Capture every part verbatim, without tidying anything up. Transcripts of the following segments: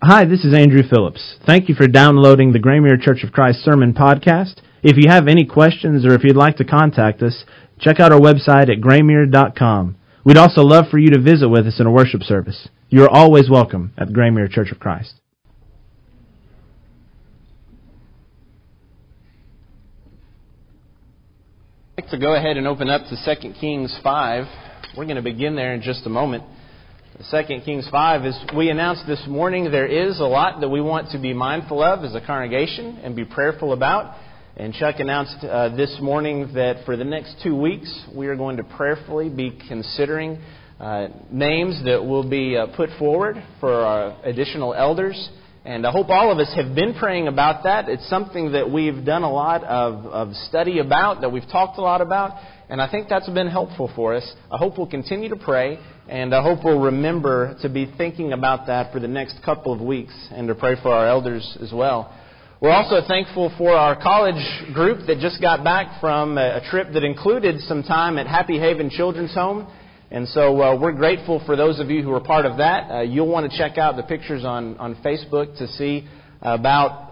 Hi, this is Andrew Phillips. Thank you for downloading the Graymere Church of Christ Sermon Podcast. If you have any questions or if you'd like to contact us, check out our website at graymere dot com. We'd also love for you to visit with us in a worship service. You are always welcome at the Graymere Church of Christ. I'd like to go ahead and open up to Second Kings five. We're going to begin there in just a moment. Second Kings five, as we announced this morning, there is a lot that we want to be mindful of as a congregation and be prayerful about. And Chuck announced uh, this morning that for the next two weeks, we are going to prayerfully be considering uh, names that will be uh, put forward for our additional elders. And I hope all of us have been praying about that. It's something that we've done a lot of, of study about, that we've talked a lot about. And I think that's been helpful for us. I hope we'll continue to pray, and I hope we'll remember to be thinking about that for the next couple of weeks and to pray for our elders as well. We're also thankful for our college group that just got back from a trip that included some time at Happy Haven Children's Home. And so uh, we're grateful for those of you who are part of that. Uh, you'll want to check out the pictures on, on Facebook to see about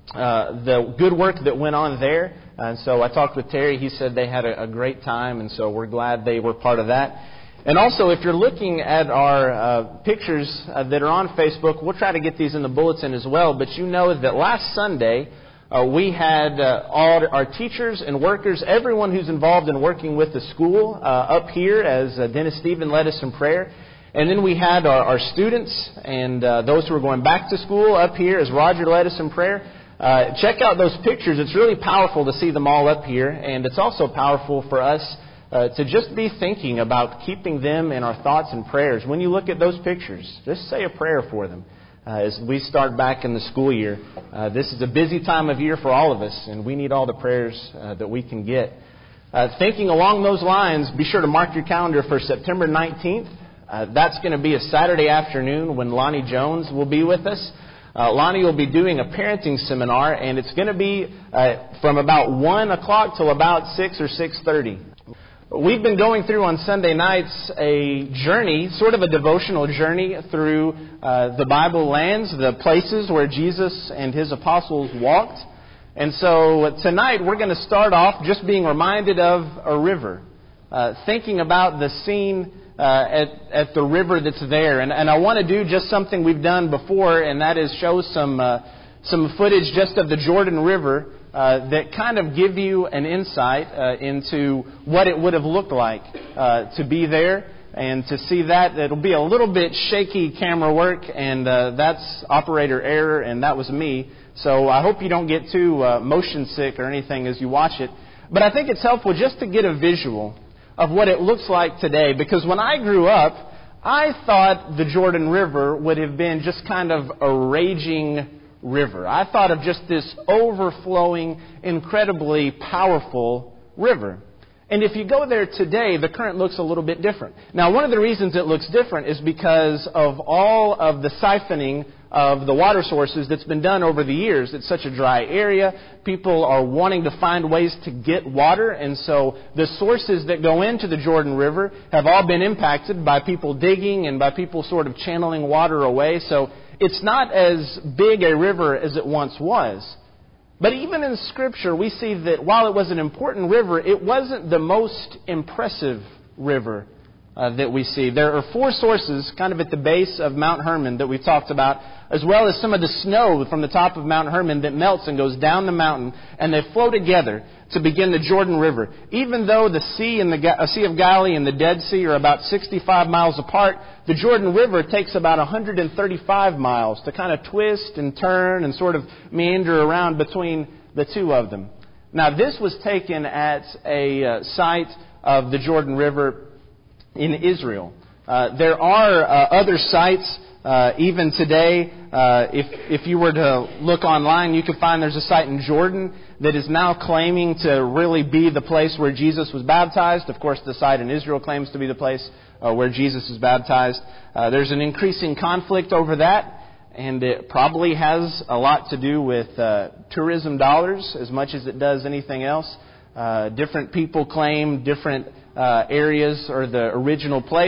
uh, the good work that went on there. And so I talked with Terry. He said they had a, a great time, and so we're glad they were part of that. And also, if you're looking at our uh, pictures uh, that are on Facebook, we'll try to get these in the bulletin as well. But you know that last Sunday, uh, we had uh, all our teachers and workers, everyone who's involved in working with the school, uh, up here as uh, Dennis Stephen led us in prayer. And then we had our, our students and uh, those who were going back to school up here as Roger led us in prayer. Uh, check out those pictures. It's really powerful to see them all up here. And it's also powerful for us uh, to just be thinking about keeping them in our thoughts and prayers. When you look at those pictures, just say a prayer for them. Uh, as we start back in the school year, uh, this is a busy time of year for all of us, and we need all the prayers uh, that we can get. Uh, thinking along those lines, be sure to mark your calendar for September nineteenth. Uh, that's going to be a Saturday afternoon when Lonnie Jones will be with us. Uh, Lonnie will be doing a parenting seminar, and it's going to be uh, from about one o'clock till about six or six thirty. We've been going through on Sunday nights a journey, sort of a devotional journey through uh, the Bible lands, the places where Jesus and His apostles walked. And so tonight we're going to start off just being reminded of a river, uh, thinking about the scene Uh, at, at the river that's there. And, and I want to do just something we've done before, and that is show some uh, some footage just of the Jordan River uh, that kind of give you an insight uh, into what it would have looked like uh, to be there and to see that. It'll be a little bit shaky camera work, and uh, that's operator error, and that was me. So I hope you don't get too uh, motion sick or anything as you watch it. But I think it's helpful just to get a visual of what it looks like today. Because when I grew up, I thought the Jordan River would have been just kind of a raging river. I thought of just this overflowing, incredibly powerful river. And if you go there today, the current looks a little bit different. Now, one of the reasons it looks different is because of all of the siphoning of the water sources that's been done over the years. It's such a dry area. People are wanting to find ways to get water. And so the sources that go into the Jordan River have all been impacted by people digging and by people sort of channeling water away. So it's not as big a river as it once was. But even in Scripture, we see that while it was an important river, it wasn't the most impressive river uh, that we see. There are four sources kind of at the base of Mount Hermon that we've talked about, as well as some of the snow from the top of Mount Hermon that melts and goes down the mountain, and they flow together to begin the Jordan River. Even though the Sea and the uh, Sea of Galilee and the Dead Sea are about sixty-five miles apart, the Jordan River takes about one hundred thirty-five miles to kind of twist and turn and sort of meander around between the two of them. Now, this was taken at a uh, site of the Jordan River in Israel. Uh, there are uh, other sites uh, even today. Uh, if if you were to look online, you could find there's a site in Jordan that is now claiming to really be the place where Jesus was baptized. Of course, the site in Israel claims to be the place uh, where Jesus is baptized. Uh, there's an increasing conflict over that, and it probably has a lot to do with uh, tourism dollars as much as it does anything else. Uh, different people claim different uh, areas or the original place.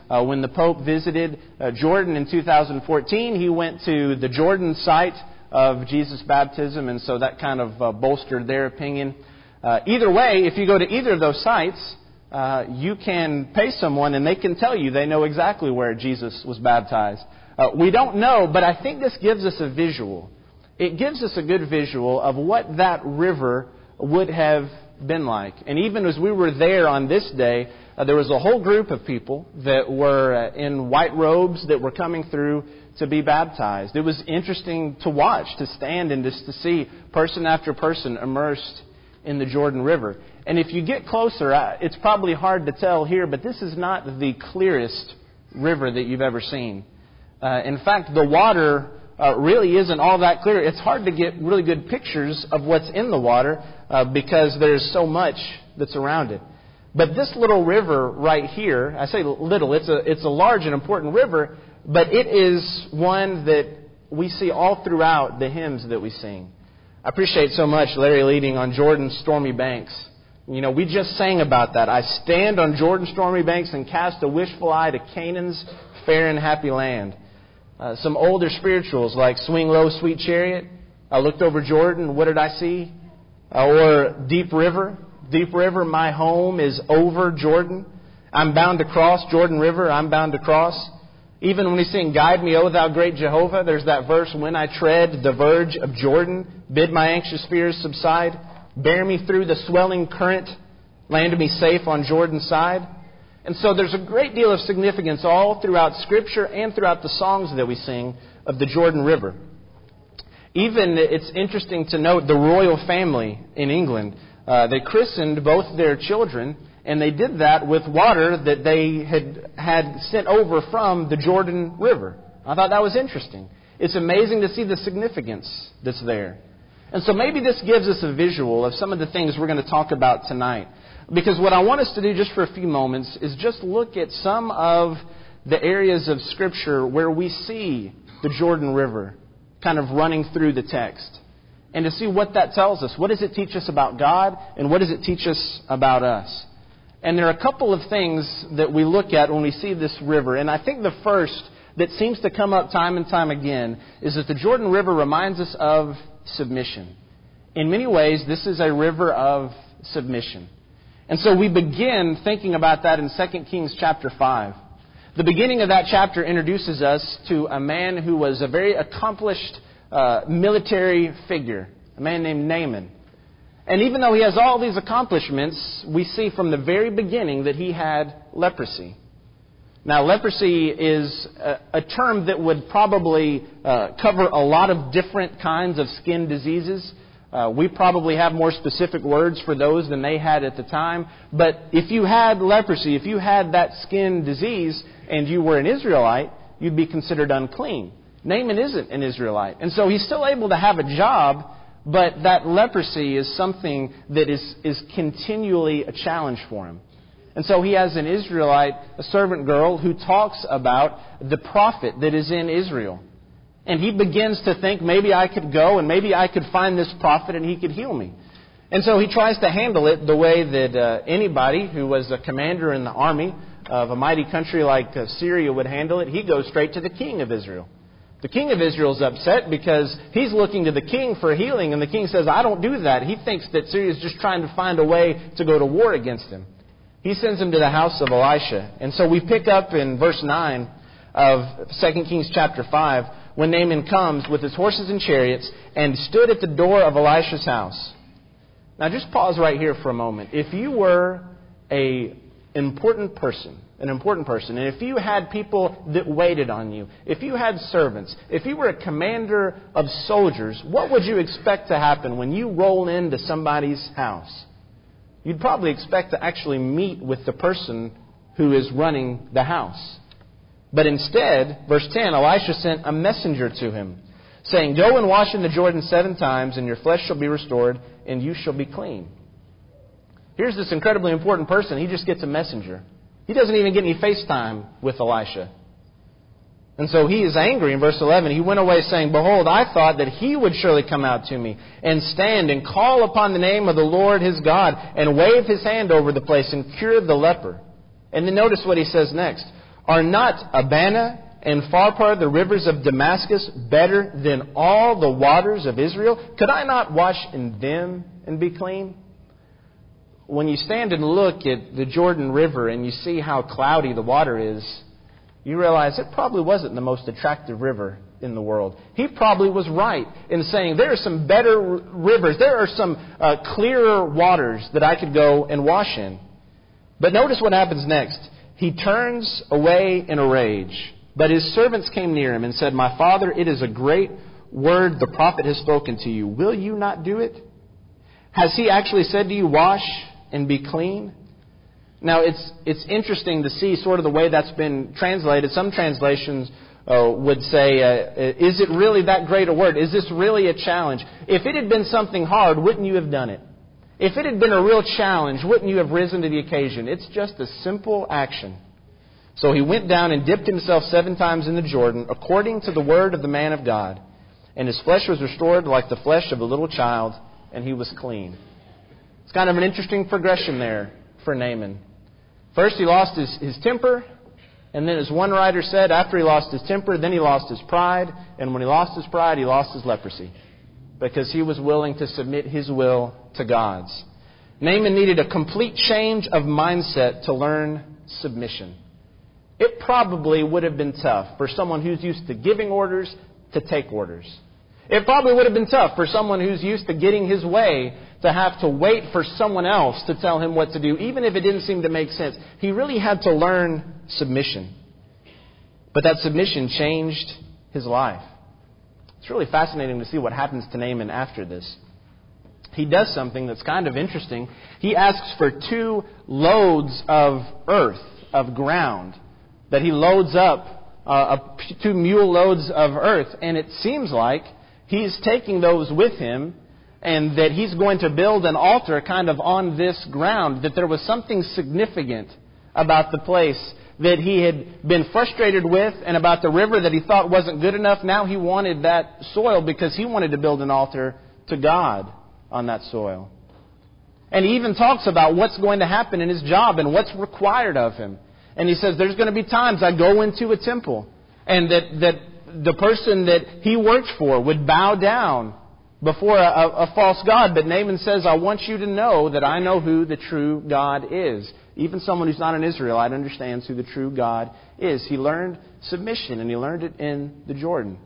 Uh, when the Pope visited uh, Jordan in two thousand fourteen, he went to the Jordan site of Jesus' baptism, and so that kind of uh, bolstered their opinion. Uh, either way, if you go to either of those sites, uh, you can pay someone and they can tell you they know exactly where Jesus was baptized. Uh, we don't know, but I think this gives us a visual. It gives us a good visual of what that river would have been like. And even as we were there on this day, uh, there was a whole group of people that were uh, in white robes that were coming through to be baptized. It was interesting to watch, to stand and just to see person after person immersed in the Jordan River. And if you get closer, uh, it's probably hard to tell here, but this is not the clearest river that you've ever seen. Uh, in fact, the water uh, really isn't all that clear. It's hard to get really good pictures of what's in the water uh, because there's so much that's around it. But this little river right here, I say little, it's a it's a large and important river, but it is one that we see all throughout the hymns that we sing. I appreciate so much Larry leading on Jordan's stormy banks. You know, we just sang about that. I stand on Jordan's stormy banks and cast a wishful eye to Canaan's fair and happy land. Uh, some older spirituals like Swing Low, Sweet Chariot. I looked over Jordan. What did I see? Uh, or Deep River. Deep River, my home is over Jordan. I'm bound to cross Jordan River. I'm bound to cross. Even when we sing, Guide me, O thou great Jehovah, there's that verse, when I tread the verge of Jordan, bid my anxious fears subside. Bear me through the swelling current. Land me safe on Jordan's side. And so there's a great deal of significance all throughout Scripture and throughout the songs that we sing of the Jordan River. Even it's interesting to note the royal family in England. Uh, they christened both their children, and they did that with water that they had had sent over from the Jordan River. I thought that was interesting. It's amazing to see the significance that's there. And so maybe this gives us a visual of some of the things we're going to talk about tonight. Because what I want us to do just for a few moments is just look at some of the areas of Scripture where we see the Jordan River kind of running through the text. And to see what that tells us. What does it teach us about God? And what does it teach us about us? And there are a couple of things that we look at when we see this river. And I think the first that seems to come up time and time again is that the Jordan River reminds us of submission. In many ways, this is a river of submission. And so we begin thinking about that in Second Kings chapter five. The beginning of that chapter introduces us to a man who was a very accomplished uh, military figure, a man named Naaman. And even though he has all these accomplishments, we see from the very beginning that he had leprosy. Now, leprosy is a, a term that would probably uh, cover a lot of different kinds of skin diseases. Uh, we probably have more specific words for those than they had at the time. But if you had leprosy, if you had that skin disease and you were an Israelite, you'd be considered unclean. Naaman isn't an Israelite. And so he's still able to have a job, but that leprosy is something that is, is continually a challenge for him. And so he has an Israelite, a servant girl, who talks about the prophet that is in Israel. And he begins to think, maybe I could go and maybe I could find this prophet and he could heal me. And so he tries to handle it the way that uh, anybody who was a commander in the army of a mighty country like uh, Syria would handle it. He goes straight to the king of Israel. The king of Israel is upset because he's looking to the king for healing. And the king says, I don't do that. He thinks that Syria is just trying to find a way to go to war against him. He sends him to the house of Elisha. And so we pick up in verse nine of Second Kings chapter five, when Naaman comes with his horses and chariots and stood at the door of Elisha's house. Now just pause right here for a moment. If you were a important person, an important person, and if you had people that waited on you, if you had servants, if you were a commander of soldiers, what would you expect to happen when you roll into somebody's house? You'd probably expect to actually meet with the person who is running the house. But instead, verse ten, Elisha sent a messenger to him, saying, Go and wash in the Jordan seven times, and your flesh shall be restored, and you shall be clean. Here's this incredibly important person. He just gets a messenger. He doesn't even get any FaceTime with Elisha. And so he is angry in verse eleven. He went away saying, Behold, I thought that he would surely come out to me and stand and call upon the name of the Lord his God and wave his hand over the place and cure the leper. And then notice what he says next. Are not Abana and Pharpar, the rivers of Damascus, better than all the waters of Israel? Could I not wash in them and be clean? When you stand and look at the Jordan River and you see how cloudy the water is, you realize it probably wasn't the most attractive river in the world. He probably was right in saying there are some better r- rivers. There are some uh, clearer waters that I could go and wash in. But notice what happens next. He turns away in a rage. But his servants came near him and said, My father, it is a great word the prophet has spoken to you. Will you not do it? Has he actually said to you, wash and be clean? Now, it's it's interesting to see sort of the way that's been translated. Some translations uh, would say, uh, is it really that great a word? Is this really a challenge? If it had been something hard, wouldn't you have done it? If it had been a real challenge, wouldn't you have risen to the occasion? It's just a simple action. So he went down and dipped himself seven times in the Jordan, according to the word of the man of God. And his flesh was restored like the flesh of a little child, and he was clean. It's kind of an interesting progression there for Naaman. First he lost his, his temper, and then as one writer said, after he lost his temper, then he lost his pride. And when he lost his pride, he lost his leprosy, because he was willing to submit his will to God's. Naaman needed a complete change of mindset to learn submission. It probably would have been tough for someone who's used to giving orders to take orders. It probably would have been tough for someone who's used to getting his way to have to wait for someone else to tell him what to do, even if it didn't seem to make sense. He really had to learn submission. But that submission changed his life. It's really fascinating to see what happens to Naaman after this. He does something that's kind of interesting. He asks for two loads of earth, of ground, that he loads up, uh, two mule loads of earth. And it seems like he's taking those with him, and that he's going to build an altar kind of on this ground, that there was something significant about the place that he had been frustrated with, and about the river that he thought wasn't good enough. Now he wanted that soil because he wanted to build an altar to God on that soil. And he even talks about what's going to happen in his job and what's required of him. And he says, there's going to be times I go into a temple, and that, that the person that he worked for would bow down before a, a false god. But Naaman says, I want you to know that I know who the true God is. Even someone who's not an Israelite understands who the true God is. He learned submission, and he learned it in the Jordan.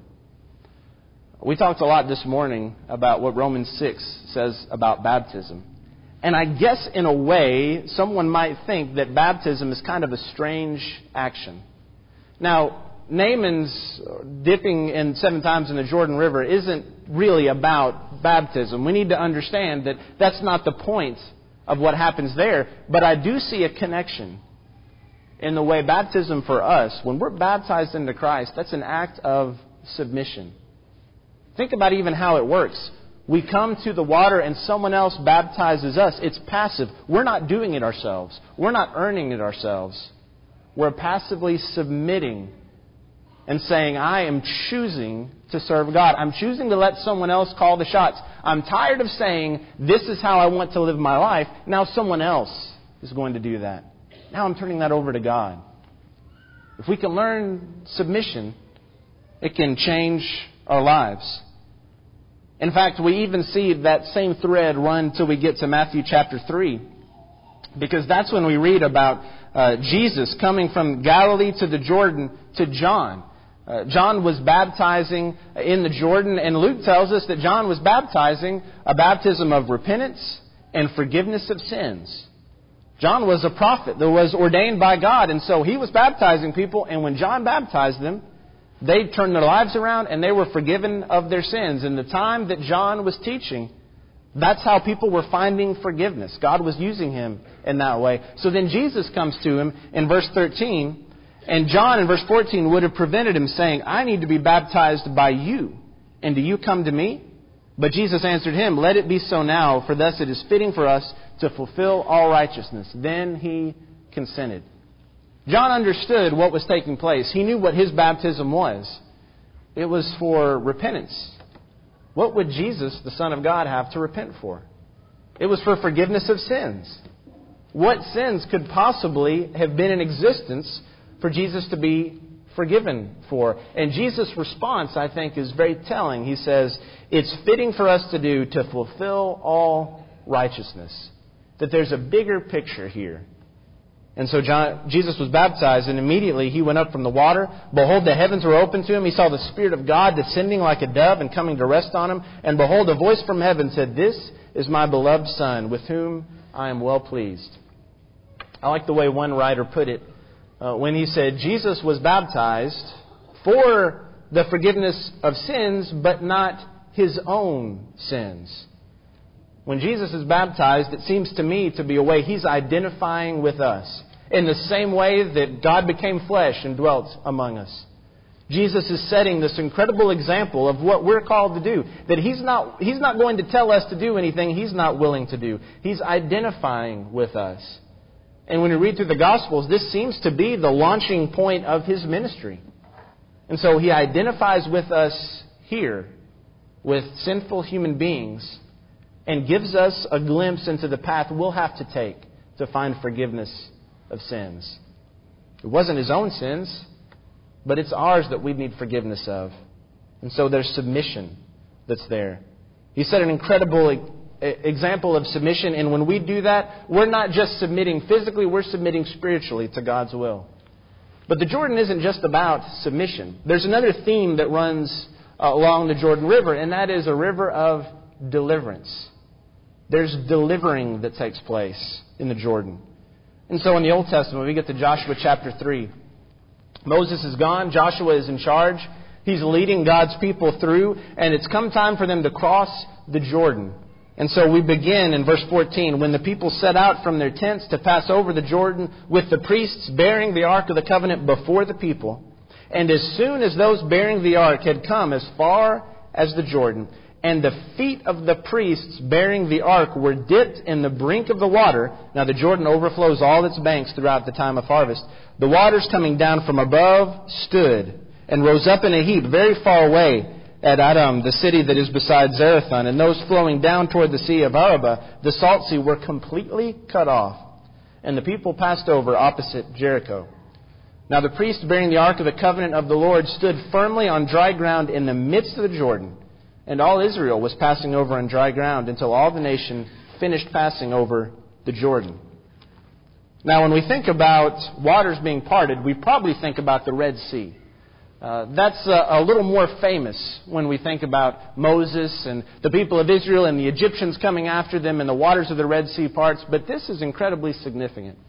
We talked a lot this morning about what Romans six says about baptism. And I guess in a way, someone might think that baptism is kind of a strange action. Now, Naaman's dipping in seven times in the Jordan River isn't really about baptism. We need to understand that that's not the point of what happens there. But I do see a connection in the way baptism for us, when we're baptized into Christ, that's an act of submission. Think about even how it works. We come to the water and someone else baptizes us. It's passive. We're not doing it ourselves. We're not earning it ourselves. We're passively submitting and saying, I am choosing to serve God. I'm choosing to let someone else call the shots. I'm tired of saying, this is how I want to live my life. Now someone else is going to do that. Now I'm turning that over to God. If we can learn submission, it can change our lives. In fact, we even see that same thread run till we get to Matthew chapter three. Because that's when we read about uh, Jesus coming from Galilee to the Jordan to John. Uh, John was baptizing in the Jordan, and Luke tells us that John was baptizing a baptism of repentance and forgiveness of sins. John was a prophet that was ordained by God, and so he was baptizing people, and when John baptized them, they turned their lives around and they were forgiven of their sins. In the time that John was teaching, that's how people were finding forgiveness. God was using him in that way. So then Jesus comes to him in verse thirteen, and John in verse fourteen would have prevented him, saying, I need to be baptized by you, and do you come to me? But Jesus answered him, let it be so now, for thus it is fitting for us to fulfill all righteousness. Then he consented. John understood what was taking place. He knew what his baptism was. It was for repentance. What would Jesus, the Son of God, have to repent for? It was for forgiveness of sins. What sins could possibly have been in existence for Jesus to be forgiven for. And Jesus' response, I think, is very telling. He says, it's fitting for us to do to fulfill all righteousness. That there's a bigger picture here. And so John, Jesus was baptized, and immediately he went up from the water. Behold, the heavens were opened to him. He saw the Spirit of God descending like a dove and coming to rest on him. And behold, a voice from heaven said, "This is my beloved Son, with whom I am well pleased." I like the way one writer put it uh, when he said, Jesus was baptized for the forgiveness of sins, but not his own sins. When Jesus is baptized, it seems to me to be a way he's identifying with us. In the same way that God became flesh and dwelt among us. Jesus is setting this incredible example of what we're called to do. That He's not, He's not going to tell us to do anything He's not willing to do. He's identifying with us. And when you read through the Gospels, this seems to be the launching point of His ministry. And so He identifies with us here, with sinful human beings, and gives us a glimpse into the path we'll have to take to find forgiveness of sins. It wasn't His own sins, but it's ours that we need forgiveness of. And so there's submission that's there. He set an incredible example of submission, and when we do that, we're not just submitting physically, we're submitting spiritually to God's will. But the Jordan isn't just about submission. There's another theme that runs uh, along the Jordan River, and that is a river of deliverance. There's delivering that takes place in the Jordan. And so in the Old Testament, we get to Joshua chapter three. Moses is gone. Joshua is in charge. He's leading God's people through. And it's come time for them to cross the Jordan. And so we begin in verse fourteen. When the people set out from their tents to pass over the Jordan with the priests bearing the Ark of the Covenant before the people. And as soon as those bearing the Ark had come as far as the Jordan, and the feet of the priests bearing the ark were dipped in the brink of the water. Now the Jordan overflows all its banks throughout the time of harvest. The waters coming down from above stood and rose up in a heap very far away at Adam, the city that is beside Zarethan. And those flowing down toward the sea of Arabah, the salt sea, were completely cut off. And the people passed over opposite Jericho. Now the priest bearing the ark of the covenant of the Lord stood firmly on dry ground in the midst of the Jordan. And all Israel was passing over on dry ground until all the nation finished passing over the Jordan. Now, when we think about waters being parted, we probably think about the Red Sea. Uh, that's a, a little more famous when we think about Moses and the people of Israel and the Egyptians coming after them and the waters of the Red Sea parts. But this is incredibly significant.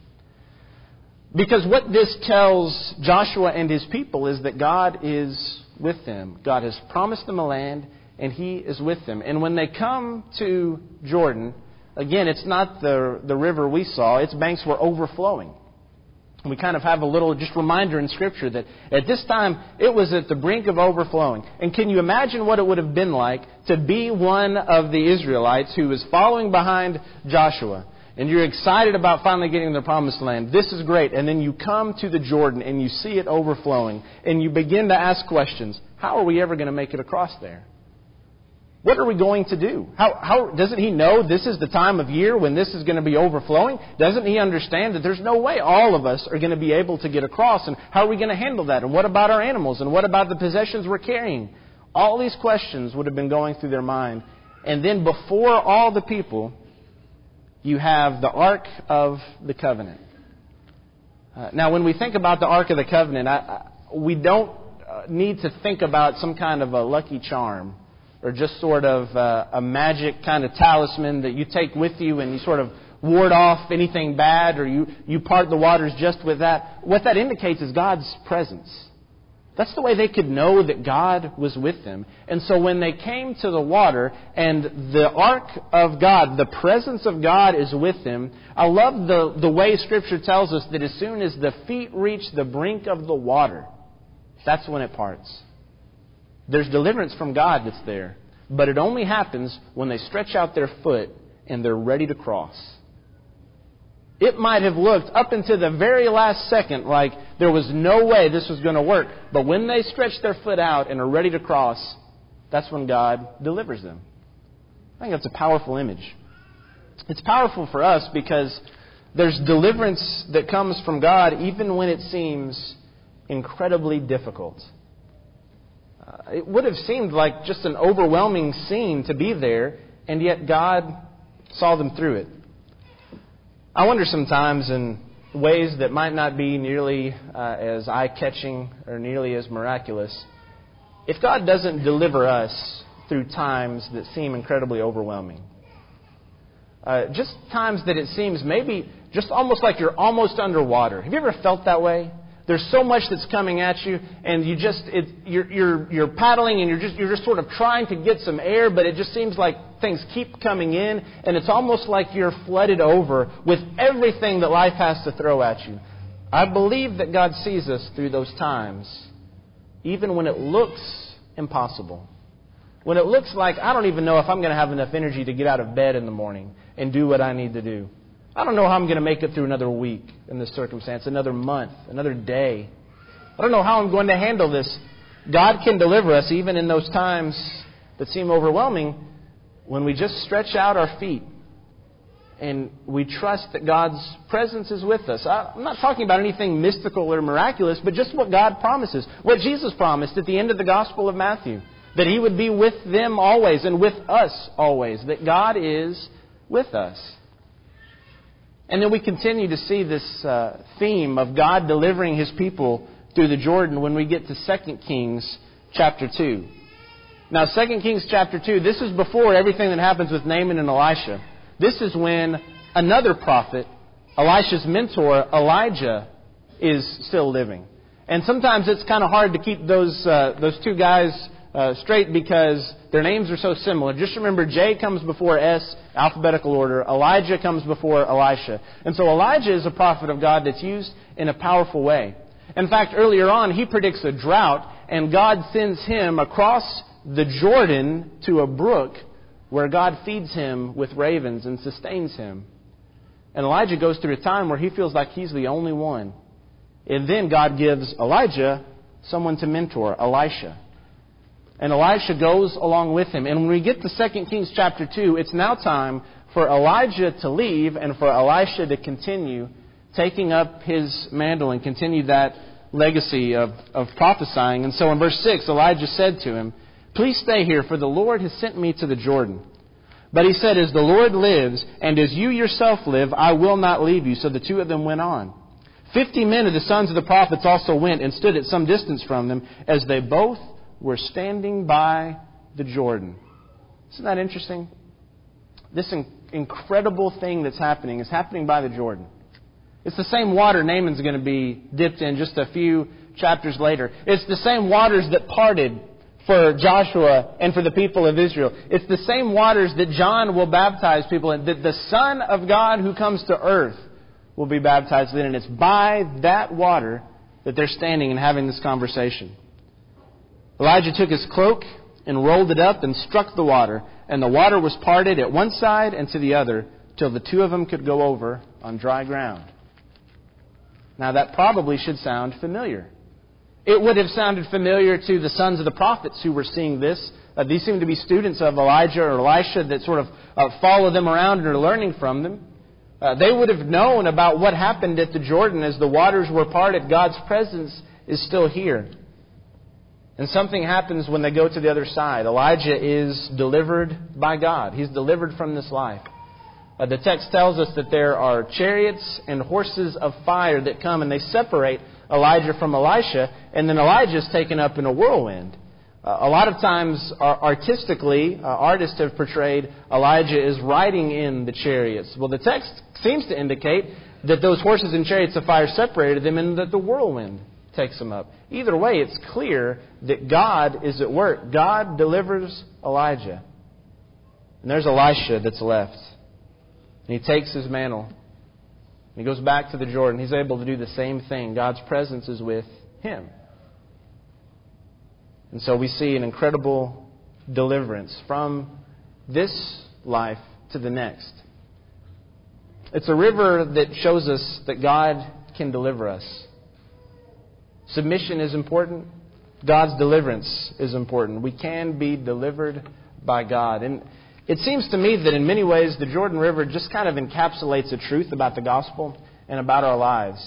Because what this tells Joshua and his people is that God is with them. God has promised them a land, and He is with them. And when they come to Jordan, again, it's not the, the river we saw. Its banks were overflowing. We kind of have a little just reminder in Scripture that at this time, it was at the brink of overflowing. And can you imagine what it would have been like to be one of the Israelites who was following behind Joshua? And you're excited about finally getting the promised land. This is great. And then you come to the Jordan and you see it overflowing. And you begin to ask questions. How are we ever going to make it across there? What are we going to do? How, how doesn't He know this is the time of year when this is going to be overflowing? Doesn't He understand that there's no way all of us are going to be able to get across? And how are we going to handle that? And what about our animals? And what about the possessions we're carrying? All these questions would have been going through their mind. And then before all the people, you have the Ark of the Covenant. Uh, now, when we think about the Ark of the Covenant, I, I, we don't uh, need to think about some kind of a lucky charm, or just sort of uh, a magic kind of talisman that you take with you and you sort of ward off anything bad, or you, you part the waters just with that. What that indicates is God's presence. That's the way they could know that God was with them. And so when they came to the water and the ark of God, the presence of God is with them, I love the, the way Scripture tells us that as soon as the feet reach the brink of the water, that's when it parts. There's deliverance from God that's there. But it only happens when they stretch out their foot and they're ready to cross. It might have looked up until the very last second like there was no way this was going to work. But when they stretch their foot out and are ready to cross, that's when God delivers them. I think that's a powerful image. It's powerful for us because there's deliverance that comes from God even when it seems incredibly difficult. Uh, it would have seemed like just an overwhelming scene to be there, and yet God saw them through it. I wonder sometimes in ways that might not be nearly uh, as eye-catching or nearly as miraculous, if God doesn't deliver us through times that seem incredibly overwhelming. Uh, just times that it seems maybe just almost like you're almost underwater. Have you ever felt that way? There's so much that's coming at you, and you just it, you're you're you're paddling, and you're just you're just sort of trying to get some air, but it just seems like things keep coming in, and it's almost like you're flooded over with everything that life has to throw at you. I believe that God sees us through those times, even when it looks impossible. When it looks like I don't even know if I'm going to have enough energy to get out of bed in the morning and do what I need to do. I don't know how I'm going to make it through another week in this circumstance, another month, another day. I don't know how I'm going to handle this. God can deliver us even in those times that seem overwhelming when we just stretch out our feet and we trust that God's presence is with us. I'm not talking about anything mystical or miraculous, but just what God promises. What Jesus promised at the end of the Gospel of Matthew. That He would be with them always and with us always. That God is with us. And then we continue to see this uh, theme of God delivering His people through the Jordan when we get to Second Kings chapter two. Now, Second Kings chapter two, this is before everything that happens with Naaman and Elisha. This is when another prophet, Elisha's mentor, Elijah, is still living. And sometimes it's kind of hard to keep those uh, those two guys uh, straight because their names are so similar. Just remember, J comes before S, alphabetical order. Elijah comes before Elisha. And so Elijah is a prophet of God that's used in a powerful way. In fact, earlier on, he predicts a drought, and God sends him across the Jordan to a brook where God feeds him with ravens and sustains him. And Elijah goes through a time where he feels like he's the only one. And then God gives Elijah someone to mentor, Elisha. And Elisha goes along with him. And when we get to Second Kings chapter two, it's now time for Elijah to leave and for Elisha to continue taking up his mantle and continue that legacy of, of prophesying. And so in verse six, Elijah said to him, "Please stay here, for the Lord has sent me to the Jordan." But he said, "As the Lord lives, and as you yourself live, I will not leave you." So the two of them went on. Fifty men of the sons of the prophets also went and stood at some distance from them, as they both were standing by the Jordan. Isn't that interesting? This in- incredible thing that's happening is happening by the Jordan. It's the same water Naaman's going to be dipped in just a few chapters later. It's the same waters that parted for Joshua and for the people of Israel. It's the same waters that John will baptize people in, that the Son of God who comes to earth will be baptized in. And it's by that water that they're standing and having this conversation. Elijah took his cloak and rolled it up and struck the water. And the water was parted at one side and to the other till the two of them could go over on dry ground. Now that probably should sound familiar. It would have sounded familiar to the sons of the prophets who were seeing this. Uh, these seem to be students of Elijah or Elisha that sort of uh, follow them around and are learning from them. Uh, they would have known about what happened at the Jordan as the waters were parted. God's presence is still here. And something happens when they go to the other side. Elijah is delivered by God. He's delivered from this life. Uh, the text tells us that there are chariots and horses of fire that come and they separate Elijah from Elisha, and then Elijah is taken up in a whirlwind. Uh, a lot of times, uh, artistically, uh, artists have portrayed Elijah as riding in the chariots. Well, the text seems to indicate that those horses and chariots of fire separated them and that the whirlwind takes them up. Either way, it's clear that God is at work. God delivers Elijah. And there's Elisha that's left. And he takes his mantle. He goes back to the Jordan. He's able to do the same thing. God's presence is with him. And so we see an incredible deliverance from this life to the next. It's a river that shows us that God can deliver us. Submission is important. God's deliverance is important. We can be delivered by God. And it seems to me that in many ways the Jordan River just kind of encapsulates a truth about the gospel and about our lives.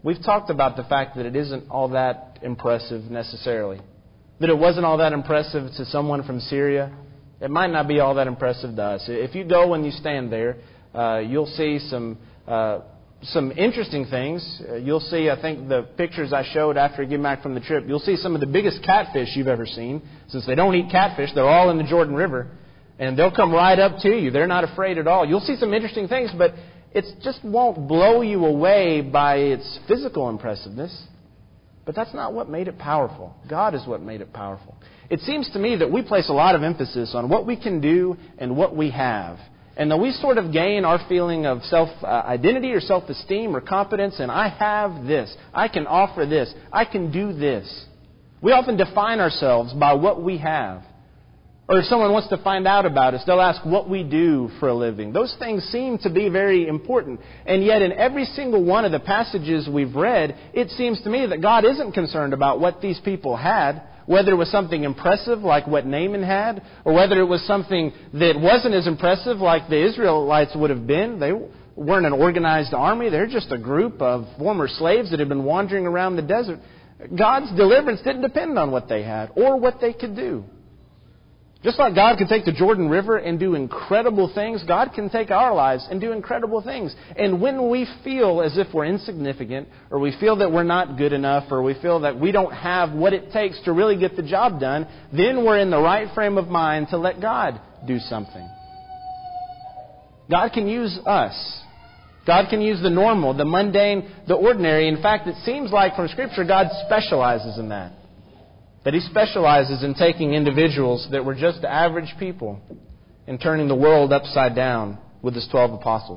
we've talked about the fact that it isn't all that impressive necessarily. That it wasn't all that impressive to someone from Syria. It might not be all that impressive to us. If you go and you stand there, uh, you'll see some uh, some interesting things. Uh, you'll see, I think, the pictures I showed after I came back from the trip. You'll see some of the biggest catfish you've ever seen. Since they don't eat catfish, they're all in the Jordan River. And they'll come right up to you. They're not afraid at all. You'll see some interesting things, but it just won't blow you away by its physical impressiveness. But that's not what made it powerful. God is what made it powerful. It seems to me that we place a lot of emphasis on what we can do and what we have. And that we sort of gain our feeling of self-identity or self-esteem or competence, and I have this. I can offer this. I can do this. We often define ourselves by what we have. Or if someone wants to find out about us, they'll ask what we do for a living. Those things seem to be very important. And yet in every single one of the passages we've read, it seems to me that God isn't concerned about what these people had, whether it was something impressive like what Naaman had, or whether it was something that wasn't as impressive like the Israelites would have been. They weren't an organized army. They're just a group of former slaves that had been wandering around the desert. God's deliverance didn't depend on what they had or what they could do. Just like God can take the Jordan River and do incredible things, God can take our lives and do incredible things. And when we feel as if we're insignificant, or we feel that we're not good enough, or we feel that we don't have what it takes to really get the job done, then we're in the right frame of mind to let God do something. God can use us. God can use the normal, the mundane, the ordinary. In fact, it seems like from Scripture, God specializes in that. That He specializes in taking individuals that were just average people and turning the world upside down with His twelve apostles.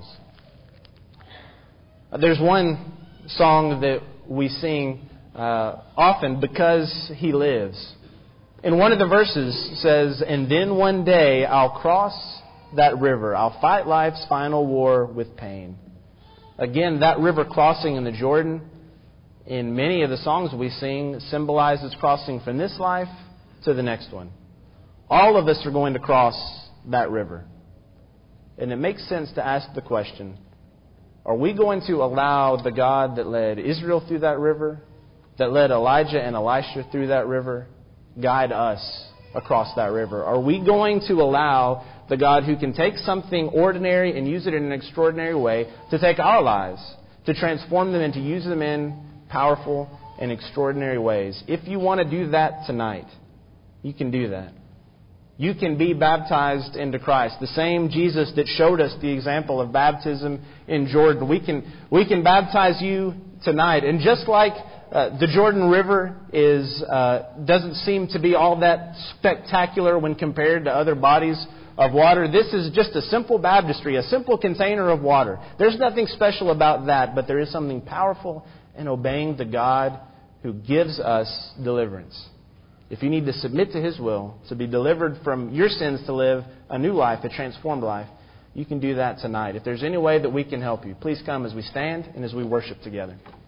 There's one song that we sing uh, often, Because He Lives. And one of the verses says, and then one day I'll cross that river. I'll fight life's final war with pain. Again, that river crossing in the Jordan, in many of the songs we sing, symbolizes crossing from this life to the next one. All of us are going to cross that river. And it makes sense to ask the question, are we going to allow the God that led Israel through that river, that led Elijah and Elisha through that river, guide us across that river? Are we going to allow the God who can take something ordinary and use it in an extraordinary way to take our lives, to transform them and to use them in powerful and extraordinary ways? If you want to do that tonight, you can do that. You can be baptized into Christ. The same Jesus that showed us the example of baptism in Jordan. We can we can baptize you tonight. And just like uh, the Jordan River is uh, doesn't seem to be all that spectacular when compared to other bodies of water, this is just a simple baptistry, a simple container of water. There's nothing special about that, but there is something powerful in obeying the God who gives us deliverance. If you need to submit to His will, to be delivered from your sins, to live a new life, a transformed life, you can do that tonight. If there's any way that we can help you, please come as we stand and as we worship together.